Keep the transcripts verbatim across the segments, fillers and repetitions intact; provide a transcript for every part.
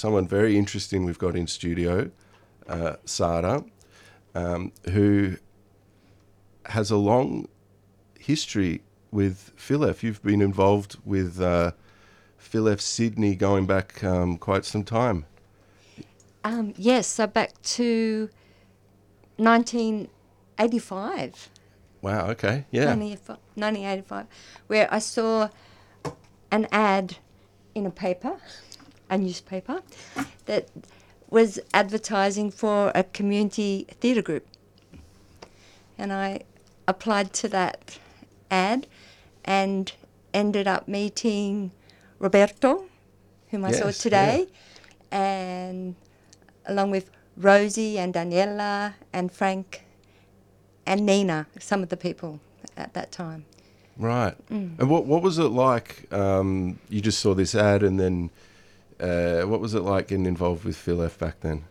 someone very interesting we've got in studio, uh, Sada, um, who has a long history with Philef. You've been involved with uh, Philef Sydney going back um, quite some time. Um, yes, so back to nineteen eighty-five. Wow, okay, yeah. nineteen eighty-five, where I saw an ad in a paper, a newspaper, that was advertising for a community theatre group. And I applied to that ad and ended up meeting Roberto, whom I saw Yes, today, and along with Rosie and Daniela and Frank and Nina, some of the people at that time. Right. Mm. And what what was it like? Um, you just saw this ad, and then uh, what was it like getting involved with Philef back then?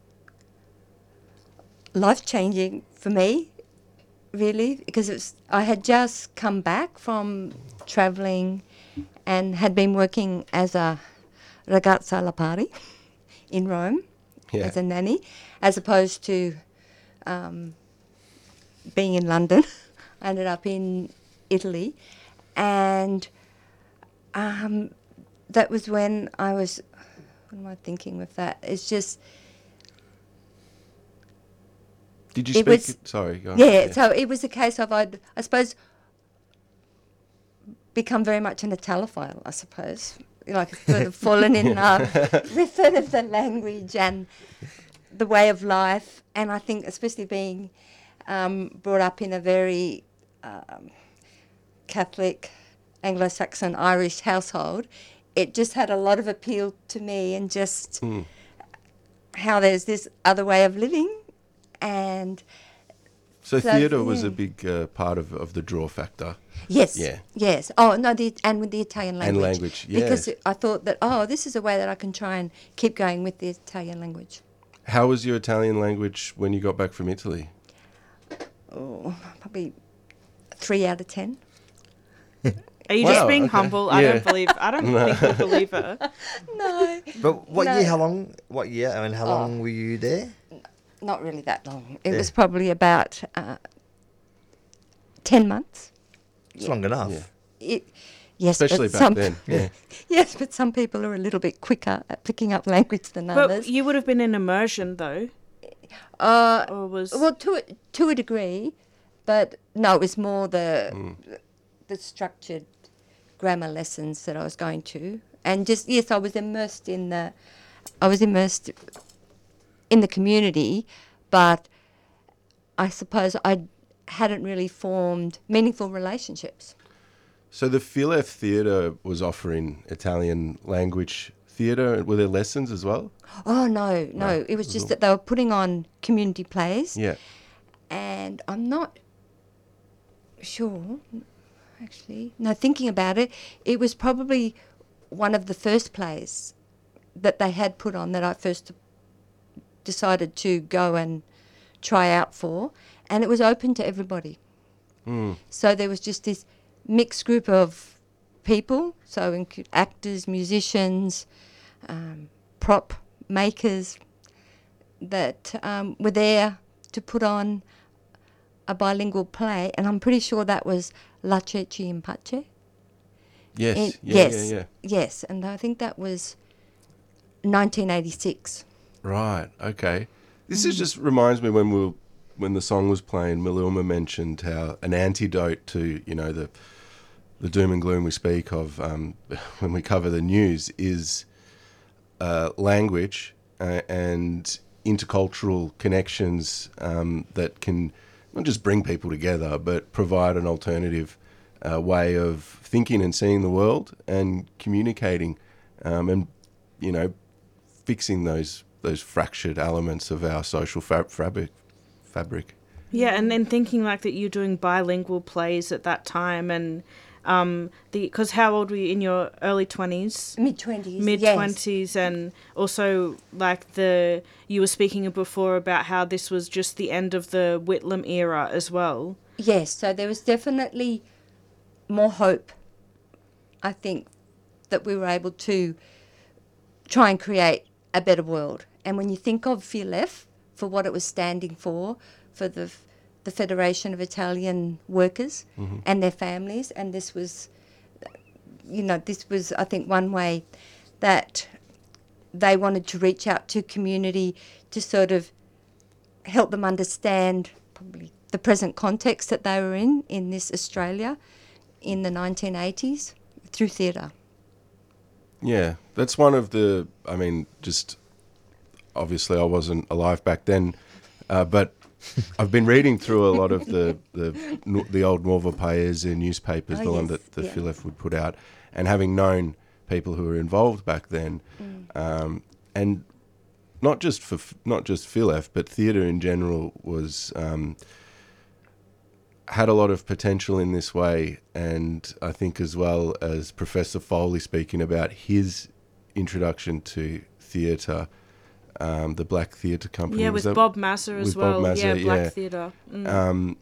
Life-changing for me, really, because it was, I had just come back from travelling and had been working as a ragazza alla pari in Rome, yeah. as a nanny, as opposed to um, being in London. I ended up in Italy, and um, that was when I was, what am I thinking with that? It's just... Did you speak? Was, sorry, go on. Yeah, yeah, so it was a case of, I'd, I suppose, become very much an Italophile, I suppose. Like, sort of fallen in love with sort of the language and the way of life. And I think, especially being um, brought up in a very um, Catholic, Anglo-Saxon, Irish household, it just had a lot of appeal to me, and just mm. how there's this other way of living. And so, so theatre yeah. was a big uh, part of, of the draw factor. Yes. Yeah. Yes. Oh no, the and with the Italian language. And language, yeah. Because I thought that oh, this is a way that I can try and keep going with the Italian language. How was your Italian language when you got back from Italy? Oh, probably three out of ten. Are you wow, just being okay. humble? Yeah. I don't believe. I don't no. think we believe her. No. But what no. year? How long? What year? I mean, how oh. long were you there? Not really that long. It yeah. was probably about uh, ten months. It's yeah. long enough. Yeah. It, yes, especially but back some then. Yeah. Yes, but some people are a little bit quicker at picking up language than but others. But you would have been in immersion, though. Uh, or was well, to a, to a degree, but no, it was more the mm. the structured grammar lessons that I was going to, and just yes, I was immersed in the, I was immersed in the community, but I suppose I hadn't really formed meaningful relationships. So the Philef Theatre was offering Italian language theatre. Were there lessons as well? Oh, no, no. Right. It was just that they were putting on community plays. Yeah. And I'm not sure, actually. No, thinking about it, it was probably one of the first plays that they had put on that I first decided to go and try out for, and it was open to everybody. Mm. So there was just this mixed group of people, so inc- actors, musicians, um, prop makers, that um, were there to put on a bilingual play, and I'm pretty sure that was La Ceci in Pace. Yes, in, yeah, yes, yeah, yeah. Yes, and I think that was nineteen eighty-six. Right. Okay. This mm. is just reminds me when we were, when the song was playing, Maluma mentioned how an antidote to you know the the doom and gloom we speak of um, when we cover the news is uh, language uh, and intercultural connections um, that can not just bring people together, but provide an alternative uh, way of thinking and seeing the world and communicating, um, and you know, fixing those those fractured elements of our social fab- fabric. Fabric. Yeah, and then thinking like that, you're doing bilingual plays at that time, and um, the because how old were you in your early twenties? Mid twenties. Mid twenties, yes. And also like the you were speaking before about how this was just the end of the Whitlam era as well. Yes, so there was definitely more hope, I think, that we were able to try and create a better world. And when you think of F I L E F, for what it was standing for, for the the Federation of Italian Workers and their families, and this was, you know, this was, I think, one way that they wanted to reach out to community to sort of help them understand probably the present context that they were in, in this Australia in the nineteen eighties through theatre. Yeah, that's one of the, I mean, just obviously I wasn't alive back then, uh, but I've been reading through a lot of the the, the old Nuovo Paese newspapers, Oh, the one yes, that the yeah. F I L E F would put out, and having known people who were involved back then, um, and not just for not just F I L E F, but theatre in general was um, had a lot of potential in this way, and I think as well as Professor Foley speaking about his introduction to theatre. Um, the Black Theatre Company. Yeah, was with that- Bob Masser as with Bob well. Masser, yeah, Black yeah. Theatre. Mm. Um,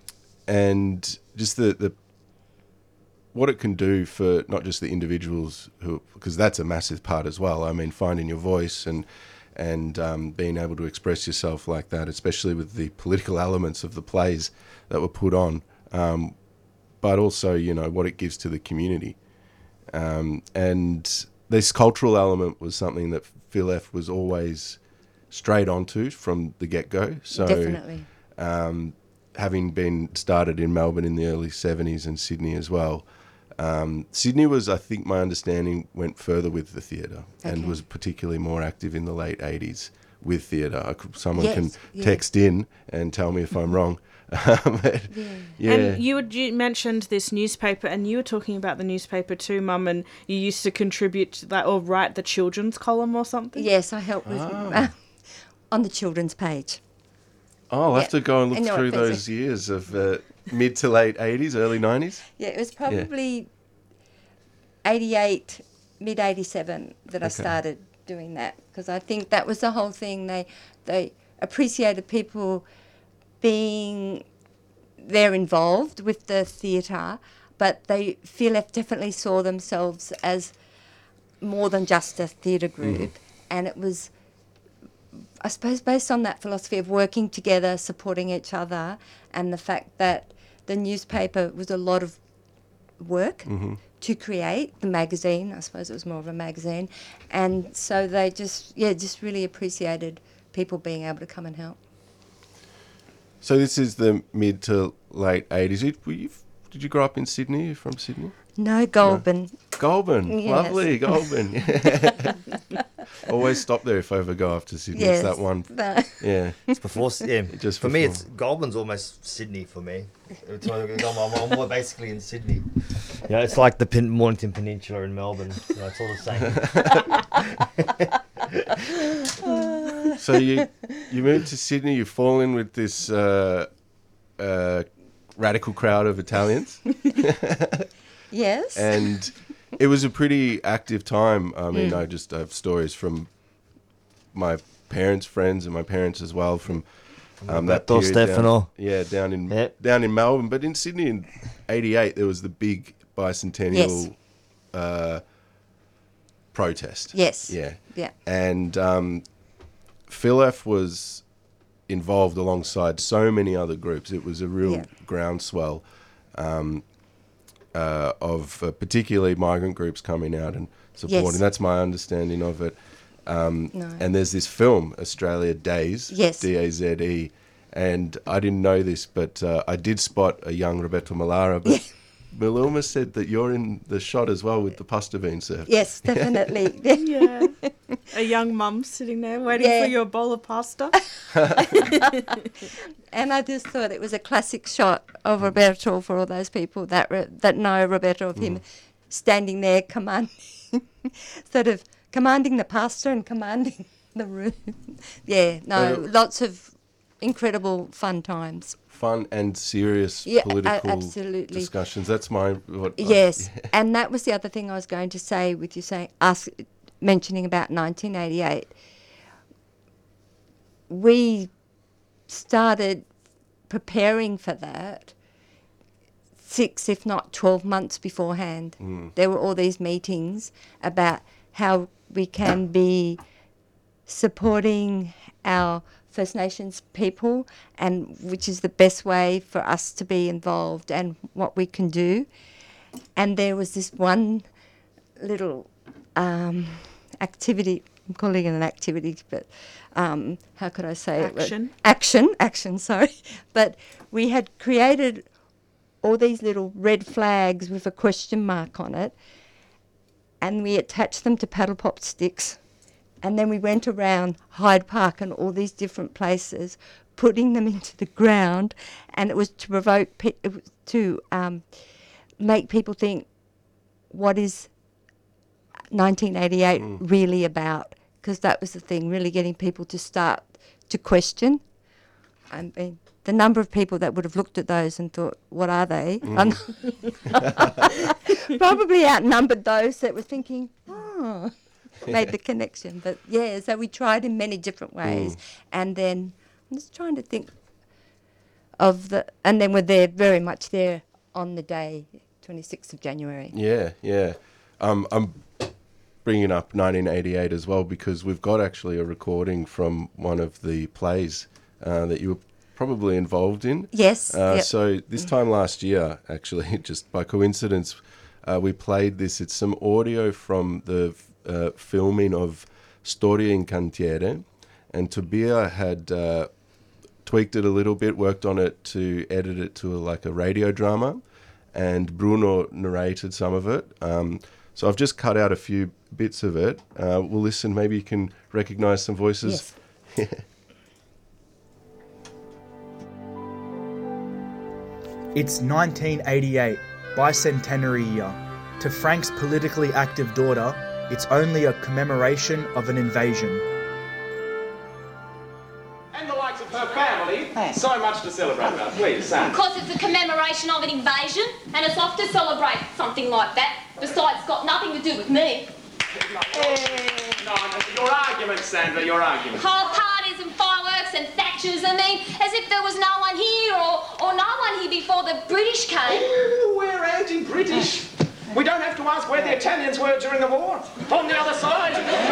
and just the, the what it can do for not just the individuals who, because that's a massive part as well. I mean, finding your voice and and um, being able to express yourself like that, especially with the political elements of the plays that were put on, um, but also, you know, what it gives to the community. Um, and this cultural element was something that F I L E F was always straight onto from the get-go. So, Definitely. um, having been started in Melbourne in the early seventies and Sydney as well, um, Sydney was, I think my understanding, went further with the theatre and Okay. was particularly more active in the late eighties with theatre. I could, someone Yes, can yeah. text in and tell me if I'm wrong. But, yeah. And you, would- you mentioned this newspaper, and you were talking about the newspaper too, Mum, and you used to contribute to that or write the children's column or something? Yes, I helped with Ah. on the children's page. Oh, I'll have Yeah. to go and look I know through it, those years of uh, mid to late eighties, early nineties. Yeah, it was probably eighty-eight, mid eighty-seven that I Okay. started doing that, because I think that was the whole thing. They they appreciated people being there involved with the theatre, but they F I L E F definitely saw themselves as more than just a theatre group, and it was, I suppose, based on that philosophy of working together, supporting each other, and the fact that the newspaper was a lot of work to create, the magazine, I suppose it was more of a magazine, and so they just, yeah, just really appreciated people being able to come and help. So this is the mid to late eighties. You- Were you, did you grow up in Sydney? You're from Sydney? No, Goulburn. Goulburn. Yes. Lovely, Goulburn. Always stop there if I ever go up to Sydney. Yes. It's that one. No. Yeah. It's before, yeah. Just for me, before. it's Goulburn's almost Sydney for me. It's like I'm, I'm, I'm basically in Sydney. Yeah, it's like the Pen- Mornington Peninsula in Melbourne. You know, it's all the same. So you you moved to Sydney. You fall in with this uh, uh, radical crowd of Italians, Yes. and it was a pretty active time. I mean, Mm. I just have stories from my parents' friends and my parents as well from um, that Roberto period down- Stefano. yeah, down in Yep. down in Melbourne, but in Sydney in eighty-eight there was the big bicentennial Yes. uh, protest. Yes. Yeah. Yeah. And um, F I L E F was involved alongside so many other groups. It was a real Yeah. groundswell um, uh, of uh, particularly migrant groups coming out and supporting. Yes. That's my understanding of it. Um, No. And there's this film, Australia Days, Yes. D A Z E, and I didn't know this, but uh, I did spot a young Roberto Malara, but Maluma said that you're in the shot as well with the pasta bean served. Yes, definitely. Yeah. A young mum sitting there waiting Yeah. for your bowl of pasta. And I just thought it was a classic shot of Roberto for all those people that re- that know Roberto, of him standing there commanding, sort of commanding the pasta and commanding the room. Yeah, no, But it- lots of incredible fun times. Fun and serious Yeah, a- political absolutely. discussions. That's my what. I- Yes, and that was the other thing I was going to say with you saying us mentioning about nineteen eighty-eight. We started preparing for that six, if not twelve months beforehand. There were all these meetings about how we can be supporting our First Nations people, and which is the best way for us to be involved and what we can do. And there was this one little um, activity, I'm calling it an activity, but um, how could I say it? Action. Action, action, sorry. But we had created all these little red flags with a question mark on it, and we attached them to paddle pop sticks. And then we went around Hyde Park and all these different places, putting them into the ground, and it was to provoke, pe- it was to um, make people think, what is nineteen eighty-eight mm. really about? Because that was the thing, really getting people to start to question. I mean, the number of people that would have looked at those and thought, what are they? Mm. Probably outnumbered those that were thinking, oh, made the connection. But yeah, so we tried in many different ways. Mm. And then I'm just trying to think of the, and then we're there, very much there on the day, twenty-sixth of January. Yeah, yeah. Um, I'm bringing up nineteen eighty-eight as well because we've got actually a recording from one of the plays uh, that you were probably involved in. Yes. Uh, yep. So this time last year, actually, just by coincidence, uh, we played this. It's some audio from the uh, filming of Storia in Cantiere, and Tobia had uh, tweaked it a little bit, worked on it to edit it to a, like a radio drama, and Bruno narrated some of it. Um, so I've just cut out a few bits of it. Uh, we'll listen. Maybe you can recognise some voices. Yes. It's nineteen eighty-eight, bicentenary year. To Frank's politically active daughter, it's only a commemoration of an invasion. And the likes of her family, so much to celebrate about. Please, Sam. Because it's a commemoration of an invasion, and it's off to celebrate something like that. Besides, it's got nothing to do with me. No, your argument, Sandra, your argument. Whole parties and fireworks and Thatchers, I mean, as if there was no one here or, or no one here before the British came. Ooh, we're anti-British. We don't have to ask where the Italians were during the war. On the other side.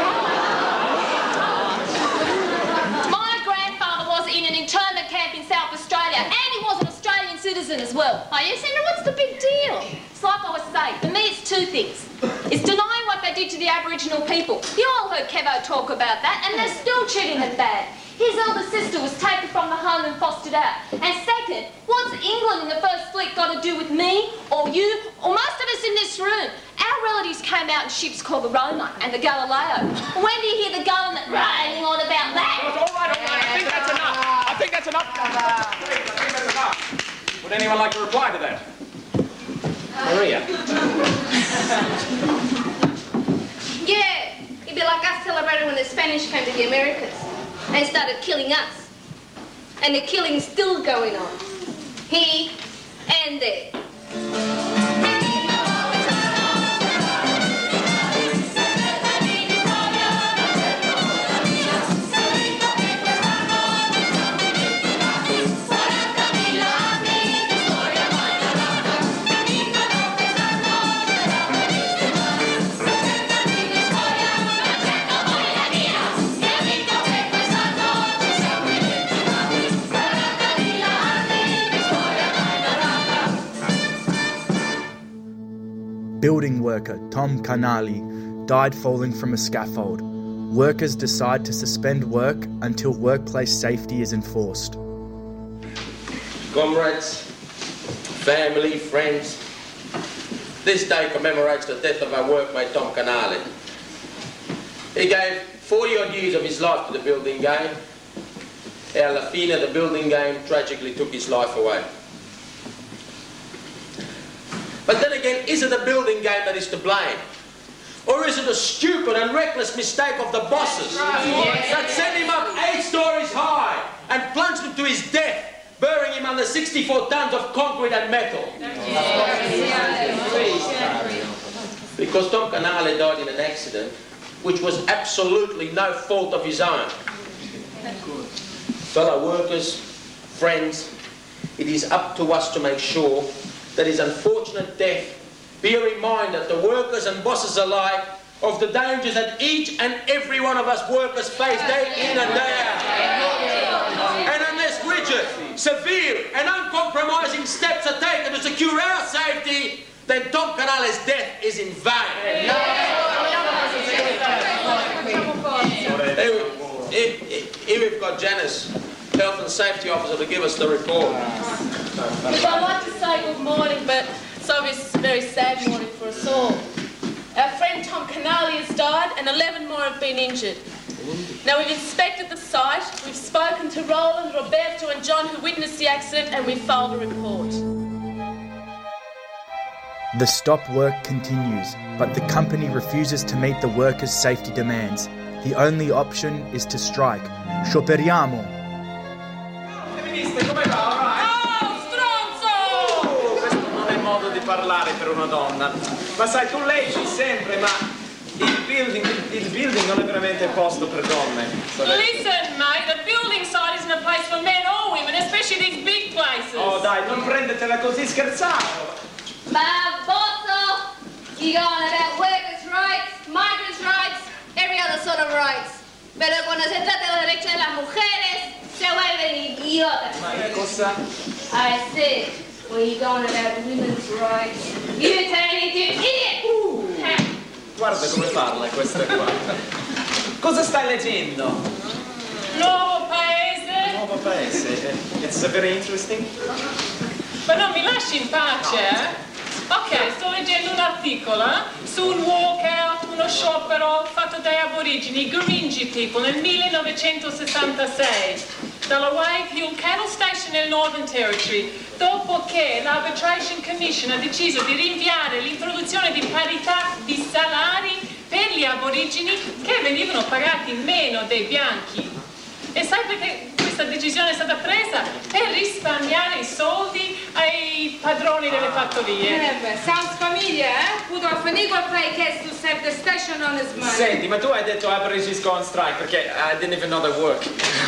My grandfather was in an internment camp in South Australia, and he was an Australian citizen as well. Oh, yes, Sandra, what's the big deal? It's like I was saying, for me it's two things. It's denying what they did to the Aboriginal people. You all heard Kevo talk about that, and they're still treating them bad. His elder sister was taken from the home and fostered out. And second, what's England and the First Fleet got to do with me, or you, or most of us in this room? Our relatives came out in ships called the Roma and the Galileo. When do you hear the government railing on about that? All right, all right, I think that's enough. I think that's enough. Please, I think that's enough. Would anyone like to reply to that? Maria. Yeah, it'd be like us celebrating when the Spanish came to the Americas and started killing us. And the killing's still going on. Here and there. Building worker Tom Canali died falling from a scaffold. Workers decide to suspend work until workplace safety is enforced. Comrades, family, friends, this day commemorates the death of our workmate Tom Canali. He gave forty odd years of his life to the building game. Our Lafina, the building game, tragically took his life away. But then again, is it the building game that is to blame? Or is it a stupid and reckless mistake of the bosses that sent him up eight stories high and plunged him to his death, burying him under sixty-four tons of concrete and metal? Because Tom Canali died in an accident which was absolutely no fault of his own. Fellow workers, friends, it is up to us to make sure that his unfortunate death be a reminder to workers and bosses alike of the dangers that each and every one of us workers face day in and day out. And unless rigid, severe and uncompromising steps are taken to secure our safety, then Tom Canale's death is in vain. Here, here, here we've got Janice, Health and Safety Officer, to give us the report. I'd like to say good morning, but it's obviously a very sad morning for us all. Our friend Tom Canale has died and eleven more have been injured. Now, we've inspected the site, we've spoken to Roland, Roberto and John who witnessed the accident, and we've filed a report. The stop work continues, but the company refuses to meet the workers' safety demands. The only option is to strike. Scioperiamo! Femministe, come va? Oh, stronzo! Questo non è modo di parlare per una donna. Ma sai, tu leggi sempre, ma il building, il building non è veramente posto per donne. Listen, mate, the building site isn't a place for men or women, especially these big places. Oh dai, non prendetela così, scherzavo. Ma bozzo, you go on about workers' rights, migrants' rights, every other sort of rights. Pero cuando se trata de los derechos de las mujeres, se vuelven idiotas. Ma che cosa? I said, when you go on about women's rights, you turn into an idiot. Guarda come parla questa qua. Cosa stai leggendo? Nuovo paese. Nuovo paese. It's very interesting. Ma non mi lasci in pace, eh? Ok, sto leggendo un articolo eh? su un walkout, uno sciopero fatto dai aborigeni, Gurindji people, nel millenovecentosessantasei, dalla Whitehill Cattle Station nel Northern Territory, dopo che l'Arbitration Commission ha deciso di rinviare l'introduzione di parità di salari per gli aborigeni che venivano pagati meno dei bianchi. E sai perché questa decisione è stata presa? Per risparmiare i soldi ai padroni delle fattorie. Yeah, sounds familiar, eh? Put off an equal pay case to save the station on his money. Senti, ma tu hai detto Aborigines go on strike perché I didn't even know they work.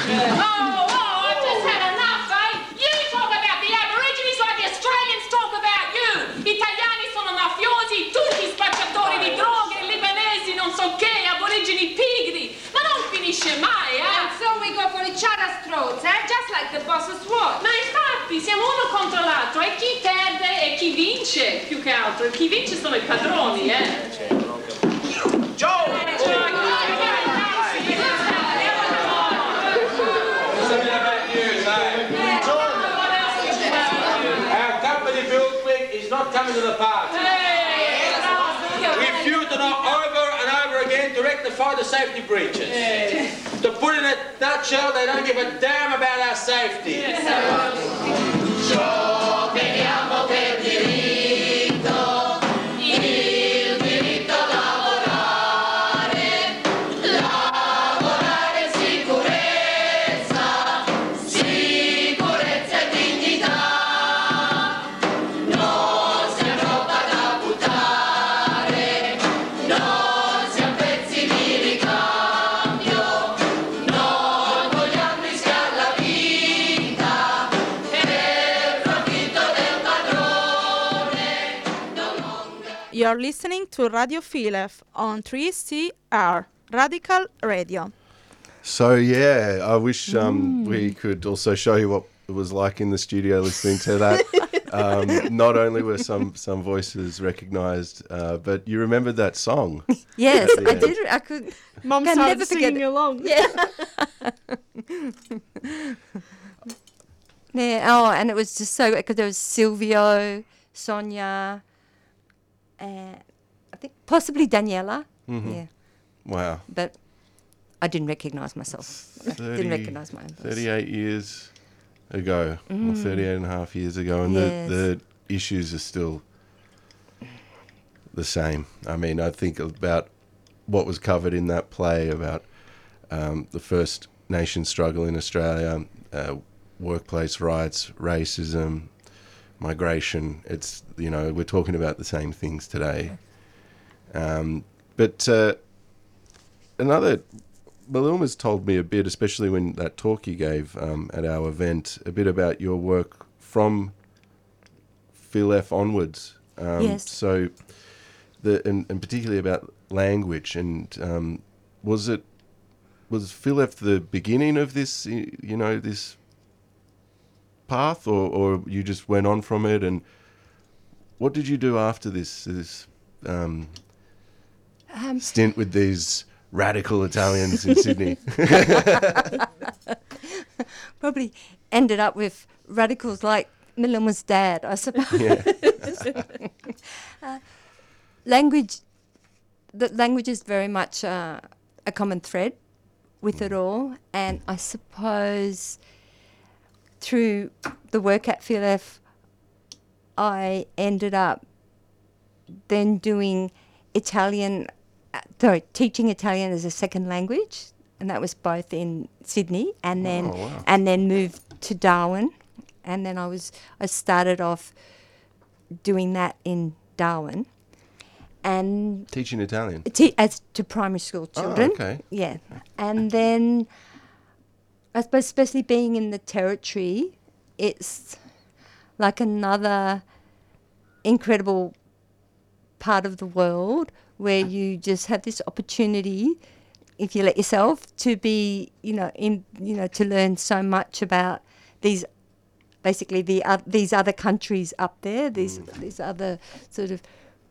Oh, oh, I've just had enough, eh? You talk about the aborigines like the Australians talk about you. Italiani sono mafiosi, tutti spacciatori di droghe, libanesi non so che, aborigini pigri. Ma non finisce mai, eh? And so we go for each other's throats, eh? Just like the boss's watch. Ma infatti siamo uno contro l'altro e chi perde e chi vince più che altro. E chi vince sono i padroni, eh? Joe! Our company Buildwick is not coming to the party. We refuse to know over and over again to rectify the safety breaches. To put it in a nutshell, they don't give a damn about our safety. Scioperiamo per diritto, il diritto a lavorare, lavorare sicurezza, sicurezza e dignità. Non siamo roba da buttare, non siamo pezzi di ricambio, non vogliamo rischiare la vita per profitto del padrone. You're listening to Radio Philef on three C R, Radical Radio. So yeah, I wish um, we could also show you what it was like in the studio listening to that. um, not only were some some voices recognised, uh, but you remembered that song. Yes, at the I end. did. I could. Mom can started never forget singing it. along. Yeah. Yeah. Oh, and it was just so because there was Silvio, Sonia, and I think possibly Daniela. Mhm. Yeah, Wow. but I didn't recognise myself. thirty, didn't recognise my own voice. thirty-eight years ago, or Mm. thirty-eight and a half years ago, and Yes. the, the issues are still the same. I mean, I think about what was covered in that play about um, the First Nation struggle in Australia, uh, workplace rights, racism, migration. It's, you know, we're talking about the same things today. Um, but uh, another, Malilma's told me a bit, especially when that talk you gave um, at our event, a bit about your work from Phil F onwards. Um, Yes. So, the and, and particularly about language, and um, was it was Philef the beginning of this, you know, this path, or, or you just went on from it? And what did you do after this this um, Um, stint with these radical Italians in Sydney? Probably ended up with radicals like Miluma's dad, I suppose. Yeah. uh, language, the language is very much uh, a common thread with it all, and I suppose through the work at Philef, I ended up then doing Italian, uh, sorry, teaching Italian as a second language, and that was both in Sydney and then Oh, wow. and then moved to Darwin, and then I was I started off doing that in Darwin, and Teaching Italian. te- as to primary school Oh, children. okay. Yeah, and then I suppose, especially being in the Territory, it's like another incredible part of the world where you just have this opportunity, if you let yourself, to be, you know, in, you know, to learn so much about these, basically the uh, these other countries up there, these these other sort of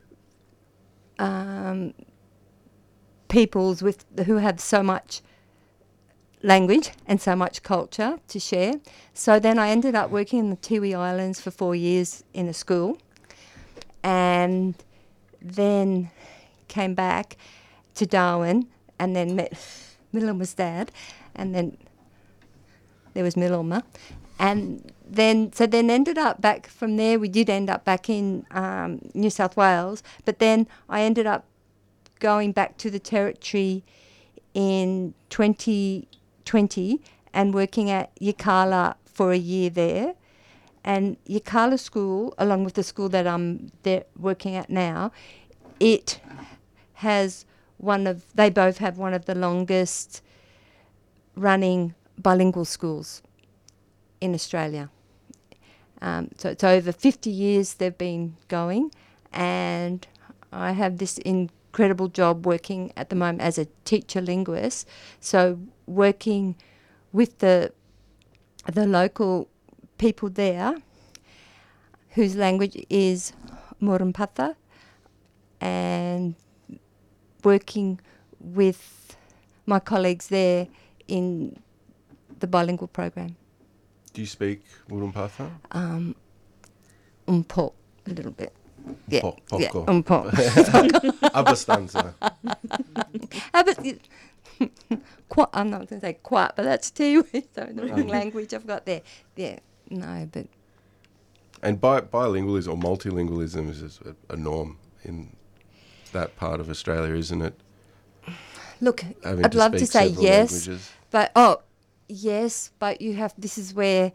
um, peoples with who have so much language and so much culture to share. So then I ended up working in the Tiwi Islands for four years in a school, and then came back to Darwin and then met Miluma's dad, and then there was Miluma. And then, so then ended up back from there, we did end up back in um, New South Wales, but then I ended up going back to the Territory in twenty twenty and working at Yirrkala for a year there. And Yirrkala School, along with the school that I'm there working at now, it has one of, they both have one of the longest running bilingual schools in Australia. Um, so it's over fifty years they've been going, and I have this incredible job working at the moment as a teacher linguist, so working with the the local people there whose language is Murrumbidgee, and working with my colleagues there in the bilingual program. Do you speak Murrumbidgee? Um, un po', a little bit. Yeah, Po- yeah, poco. un po'. Abbastanza. Ah, but it- quite, I'm not going to say quite, but that's too, so the wrong language I've got there. Yeah, no, but And bi- bilingualism or multilingualism is a, a norm in that part of Australia, isn't it? look, Having I'd to love to speak say several yes, languages. but oh, yes, but you have. This is where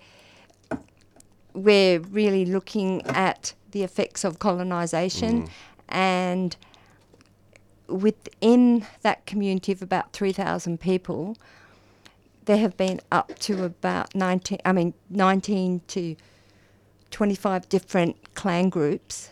we're really looking at the effects of colonisation, Mm. and within that community of about three thousand people, there have been up to about nineteen. I mean, nineteen to twenty-five different clan groups,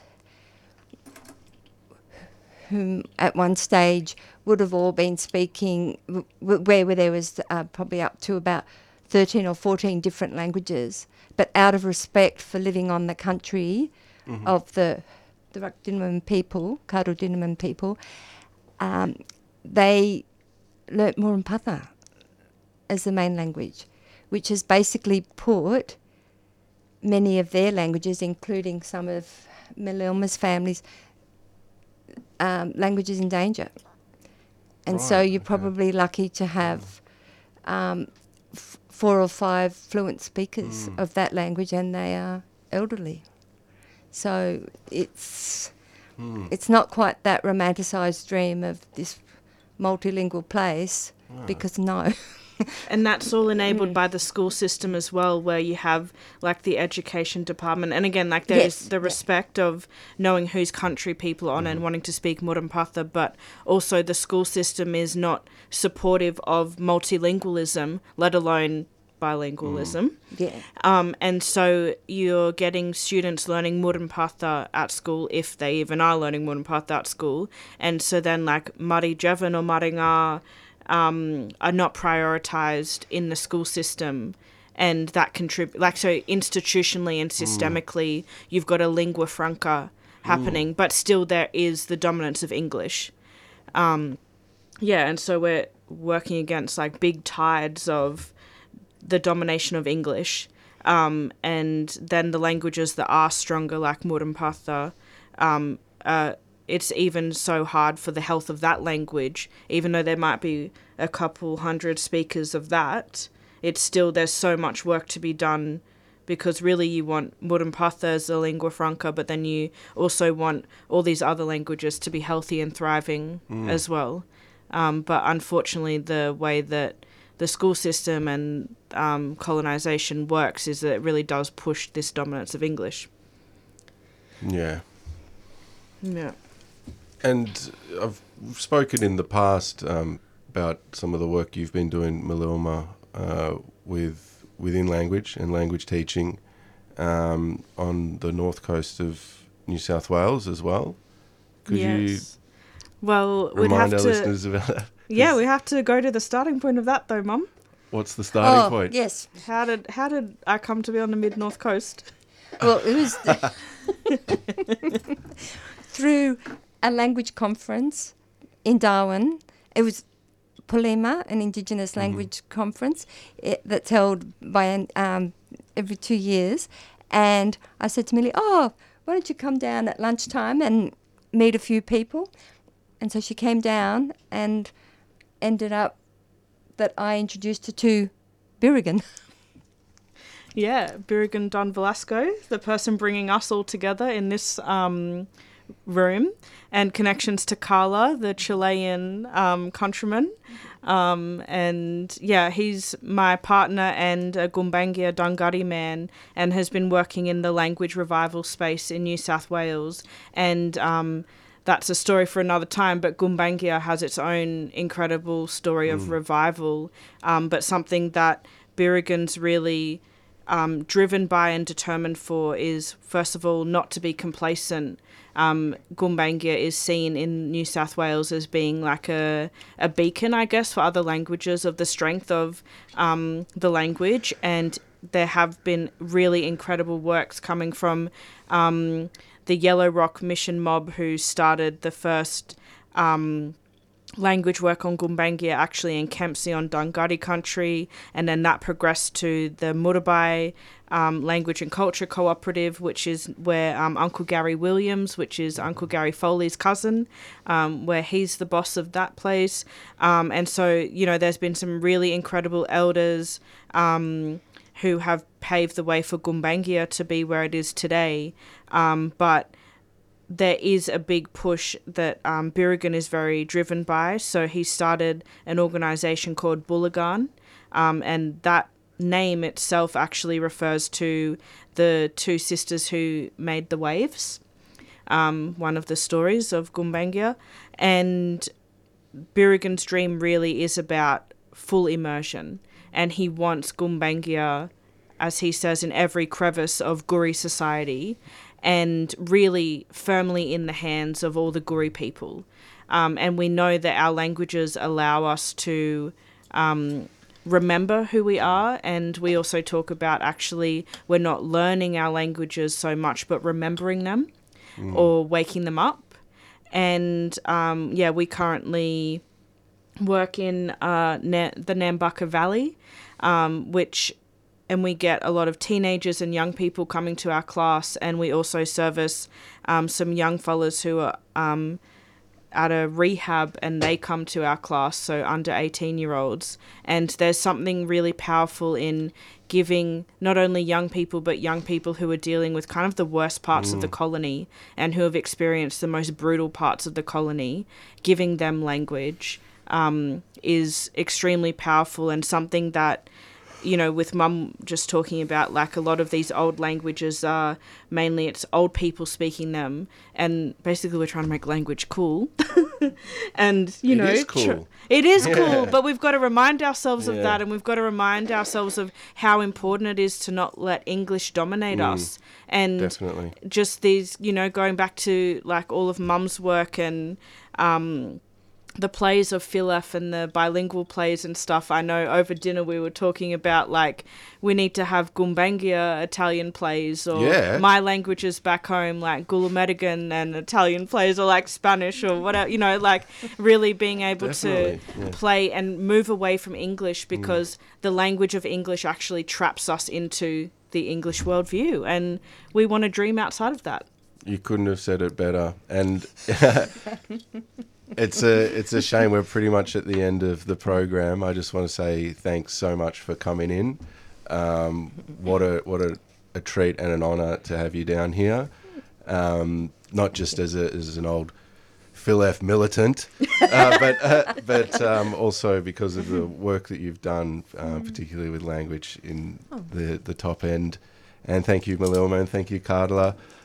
whom at one stage would have all been speaking, w- w- where, where there was uh, probably up to about thirteen or fourteen different languages, but out of respect for living on the country Mhm. of the the Rakdinaman people, Karudinaman people, um, they learnt Murrumbidgee as the main language, which has basically put many of their languages, including some of Miluma's families, um, languages in danger. And so Right, you're okay. probably lucky to have um, f- four or five fluent speakers Mm. of that language, and they are elderly. So it's Mm. it's not quite that romanticised dream of this multilingual place, Right. because no. And that's all enabled Mm. by the school system as well, where you have like the education department, and again, like there is Yes, the yeah. respect of knowing whose country people are on and wanting to speak Murrumbidgee, but also the school system is not supportive of multilingualism, let alone bilingualism. Yeah. Um, and so you're getting students learning Murunpatha at school, if they even are learning Murunpatha at school. And so then, like, Mari Javan or Maringa um, are not prioritised in the school system. And that contribute, like, so institutionally and systemically, mm. you've got a lingua franca happening, mm. but still there is the dominance of English. Um, yeah, and so we're working against, like, big tides of the domination of English. Um, and then the languages that are stronger, like Murunpatha, um, uh, it's even so hard for the health of that language, even though there might be a couple hundred speakers of that. It's still, there's so much work to be done, because really you want Murunpatha as a lingua franca, but then you also want all these other languages to be healthy and thriving mm. as well. Um, but unfortunately, the way that the school system and um, colonisation works is that it really does push this dominance of English. Yeah. Yeah. And I've spoken in the past um, about some of the work you've been doing, Miliuma, uh, with within language and language teaching um, on the north coast of New South Wales as well. Could yes. you well, we'd remind have our to, listeners about that? Yeah, we have to go to the starting point of that, though, Mum. What's the starting oh, point? Yes. How did how did I come to be on the mid north coast? Well, it was through a language conference in Darwin. It was Polema, an Indigenous mm-hmm. language conference it, that's held by an, um, every two years. And I said to Millie, oh, why don't you come down at lunchtime and meet a few people? And so she came down and ended up that I introduced her to Birigan. Yeah, Birigan Don Velasco, the person bringing us all together in this um, room, and connections to Carla, the Chilean um, countryman. Um, and yeah, he's my partner and a Gumbaynggirr Dunghutti man, and has been working in the language revival space in New South Wales. And um, that's a story for another time, but Gumbaynggirr has its own incredible story of mm. revival, um, but something that Birigan's really um, driven by and determined for is, first of all, not to be complacent. Um, Gumbaynggirr is seen in New South Wales as being like a, a beacon, I guess, for other languages of the strength of um, the language. And there have been really incredible works coming from um, the Yellow Rock Mission mob, who started the first um, language work on Gumbaynggirr actually in Kempsey on Dunghutti country, and then that progressed to the Murabai um, Language and Culture Cooperative, which is where um, Uncle Gary Williams, which is Uncle Gary Foley's cousin, um, where he's the boss of that place. Um, and so, you know, there's been some really incredible elders um, who have paved the way for Gumbaynggirr to be where it is today. Um, but there is a big push that um, Birigan is very driven by. So he started an organisation called Bullagarn, um, and that name itself actually refers to the two sisters who made the waves, um, one of the stories of Gumbaynggirr. And Birigan's dream really is about full immersion, and he wants Gumbaynggirr, as he says, in every crevice of Guri society, and really firmly in the hands of all the Guri people. Um, and we know that our languages allow us to um, remember who we are, and we also talk about actually we're not learning our languages so much, but remembering them mm. or waking them up. And um, yeah, we currently work in uh, Na- the Nambucca Valley, um, which... and we get a lot of teenagers and young people coming to our class, and we also service um, some young fellas who are um, at a rehab, and they come to our class, so under eighteen-year-olds. And there's something really powerful in giving not only young people, but young people who are dealing with kind of the worst parts mm. of the colony and who have experienced the most brutal parts of the colony, giving them language um, is extremely powerful, and something that, you know, with Mum just talking about, like, a lot of these old languages are mainly it's old people speaking them, and basically we're trying to make language cool. and, you It know... is cool. It is Yeah. cool, but we've got to remind ourselves of Yeah. that, and we've got to remind ourselves of how important it is to not let English dominate Mm. us. And Definitely. just these, you know, going back to like all of Mum's work and um, the plays of Philef and the bilingual plays and stuff. I know over dinner we were talking about like we need to have Gumbengia Italian plays, or Yeah. my languages back home like Gulumedigan and Italian plays, or like Spanish or whatever, you know, like really being able Definitely, to yeah. play and move away from English, because the language of English actually traps us into the English worldview, and we want to dream outside of that. You couldn't have said it better. And it's a it's a shame we're pretty much at the end of the program. I just want to say thanks so much for coming in. Um, what a what a, a treat and an honour to have you down here. Um, not just as a as an old Philef militant, uh, but uh, but um, also because of the work that you've done, uh, particularly with language in the the top end. And thank you, Malilma, and thank you, Carla.